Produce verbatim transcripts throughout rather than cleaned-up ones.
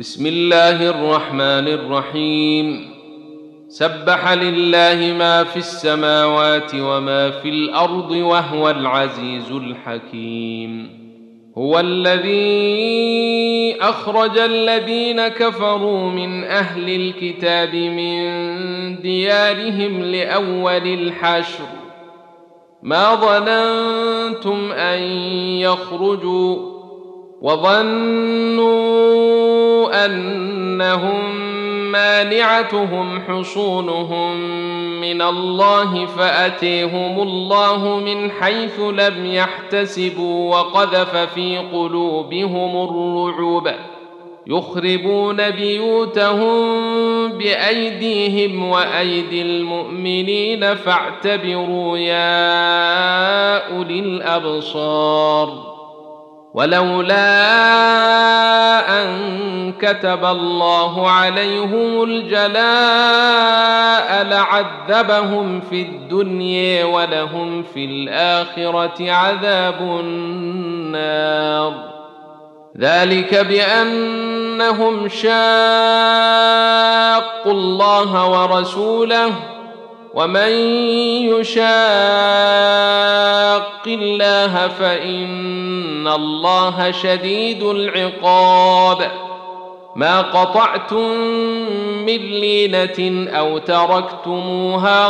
بسم الله الرحمن الرحيم. سبح لله ما في السماوات وما في الأرض وهو العزيز الحكيم. هو الذي أخرج الذين كفروا من أهل الكتاب من ديارهم لأول الحشر ما ظننتم أن يخرجوا وظنوا أنهم مانعتهم حصونهم من الله فأتيهم الله من حيث لم يحتسبوا وقذف في قلوبهم الرعب يخربون بيوتهم بأيديهم وأيدي المؤمنين فاعتبروا يا أولي الأبصار. ولولا أن كتب الله عليهم الجلاء لعذبهم في الدنيا ولهم في الآخرة عذاب النار. ذلك بأنهم شاقوا الله ورسوله ومن يشاق الله فإن الله شديد العقاب. ما قطعتم من لينة أو تركتموها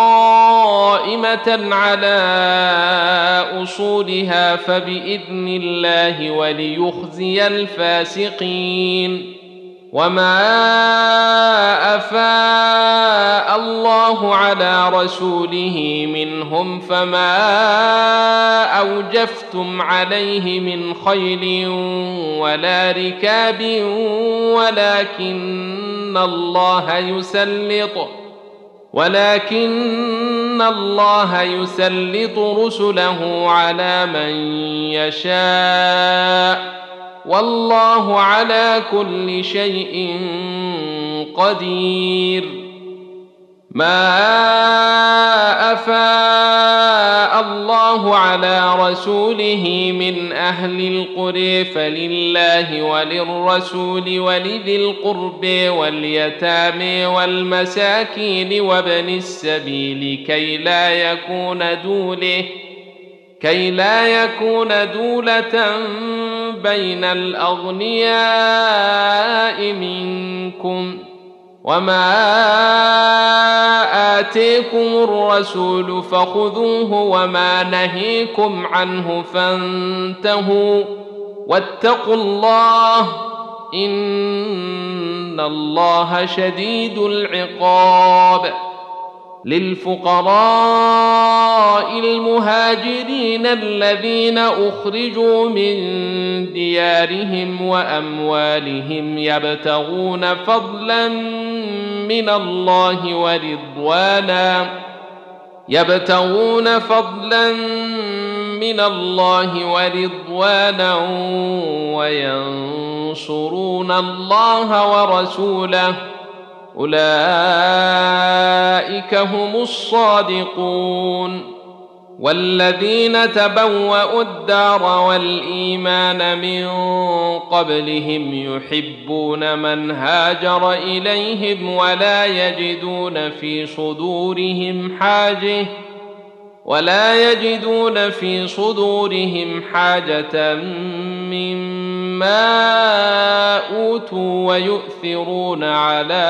قائمة على أصولها فبإذن الله وليخزي الفاسقين. وما أفاء الله على رسوله منهم فما أوجفتم عليه من خيل ولا ركاب ولكن الله يسلط ولكن الله يسلط رسله على من يشاء والله على كل شيء قدير. ما أفاء الله على رسوله من أهل القرى فلله وللرسول ولذي القرب واليتامى والمساكين وابن السبيل كي لا يكون دوله كي لا يكون دولة بين الأغنياء منكم. وما آتيكم الرسول فخذوه وما نهيكم عنه فانتهوا واتقوا الله إن الله شديد العقاب. للفقراء المهاجرين الذين أخرجوا من ديارهم وأموالهم يبتغون فضلا من الله ورضوانا يبتغون فضلا من الله ورضوانا وينصرون الله ورسوله أولئك هم الصادقون. والذين تبوأوا الدار والإيمان من قبلهم يحبون من هاجر إليهم ولا يجدون في صدورهم حاجة ولا يجدون في صدورهم حاجة مما أوتوا ويؤثرون على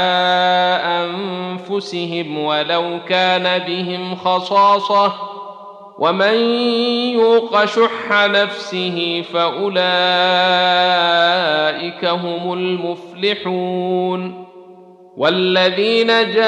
أنفسهم ولو كان بهم خصاصة ومن يوق شح نفسه فأولئك هم المفلحون. والذين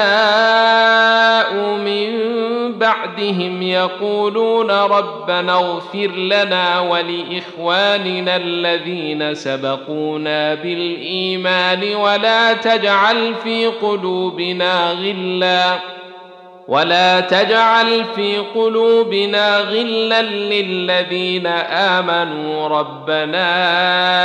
جاءوا من بعدهم يقولون ربنا اغفر لنا ولإخواننا الذين سبقونا بالإيمان ولا تجعل في قلوبنا غلا ولا تجعل في قلوبنا غلا للذين آمنوا ربنا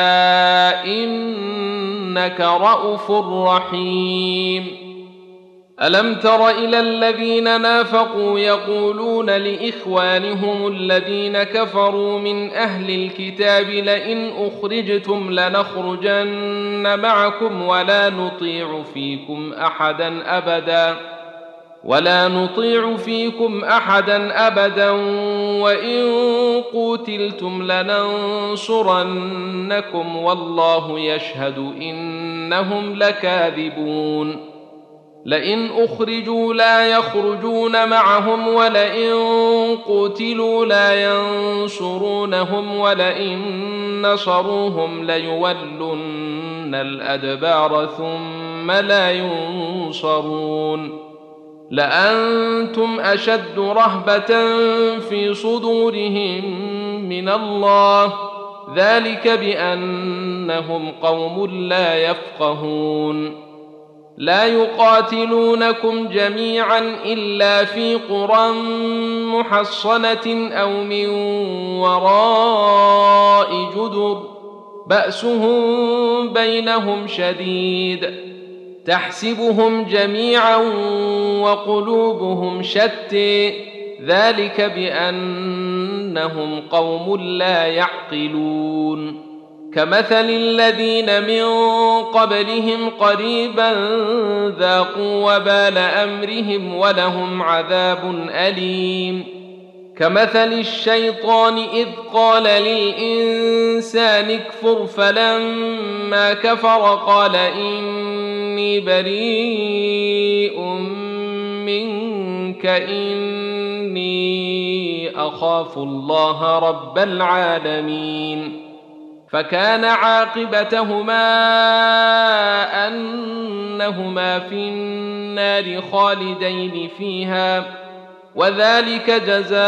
إنك رءوف رحيم. ألم تر إلى الذين نافقوا يقولون لإخوانهم الذين كفروا من أهل الكتاب لئن أخرجتم لنخرجن معكم ولا نطيع فيكم أحدا أبدا ولا نطيع فيكم أحدا أبدا وإن قوتلتم لننصرنكم والله يشهد إنهم لكاذبون لئن أخرجوا لا يخرجون معهم ولئن قتلوا لا ينصرونهم ولئن نصروهم ليولن الأدبار ثم لا ينصرون لأنتم أشد رهبة في صدورهم من الله ذلك بأنهم قوم لا يفقهون لا يقاتلونكم جميعا إلا في قرى محصنة أو من وراء جدر بأسهم بينهم شديد تحسبهم جميعا وقلوبهم شتى ذلك بأنهم قوم لا يعقلون كمثل الذين من قبلهم قريبا ذاقوا وبال أمرهم ولهم عذاب أليم كمثل الشيطان إذ قال للإنسان اكفر فلما كفر قال إني بريء منك إني أخاف الله رب العالمين فكان عاقبتهما أنهما في النار خالدين فيها وذلك جزاء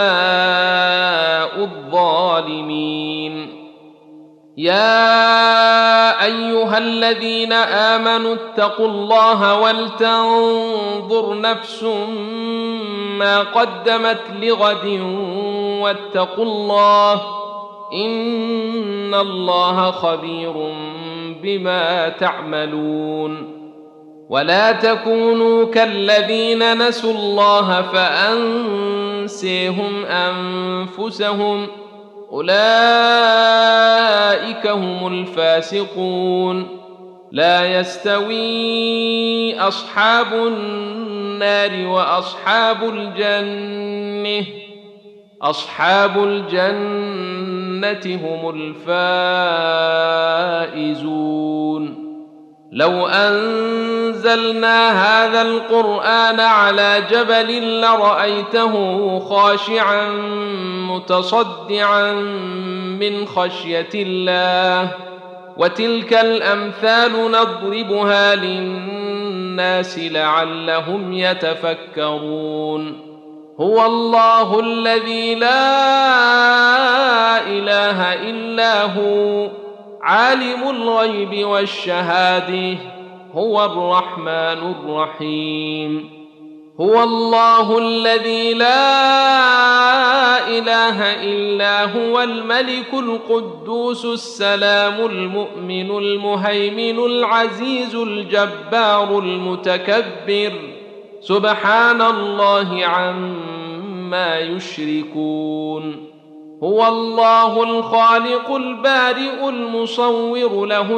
الظالمين يا أيها الذين آمنوا اتقوا الله ولتنظر نفس ما قدمت لغد واتقوا الله إن الله خبير بما تعملون ولا تكونوا كالذين نسوا الله فأنسيهم أنفسهم أولئك هم الفاسقون لا يستوي أصحاب النار وأصحاب الجنة أصحاب الجنة هم الفائزون لو أنزلنا هذا القرآن على جبل لرأيته خاشعا متصدعا من خشية الله وتلك الأمثال نضربها للناس لعلهم يتفكرون هو الله الذي لا إله إلا هو عالم الغيب والشهادة هو الرحمن الرحيم هو الله الذي لا إله إلا هو الملك القدوس السلام المؤمن المهيمن العزيز الجبار المتكبر سبحان الله عما يشركون هو الله الخالق البارئ المصور له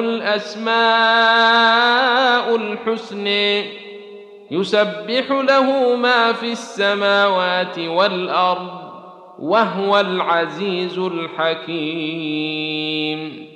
الأسماء الحسنى يسبح له ما في السماوات والأرض وهو العزيز الحكيم